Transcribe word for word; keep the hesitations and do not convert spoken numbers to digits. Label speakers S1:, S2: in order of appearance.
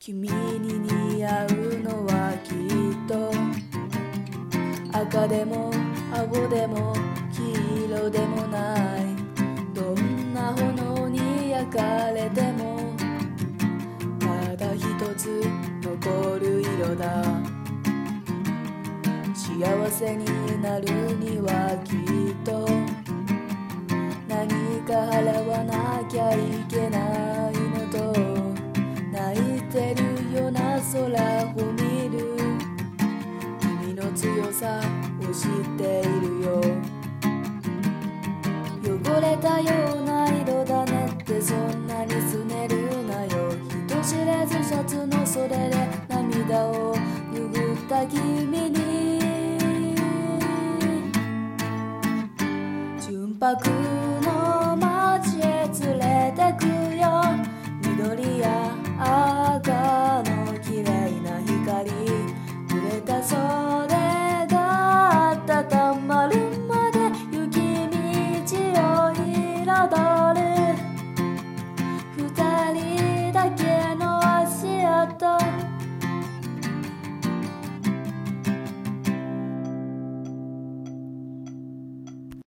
S1: 君に似合うのはきっと赤でも青でも黄色でもない、どんな炎に焼かれてもただ一つ残る色だ。幸せになるにはきっと何か払わなきゃいけない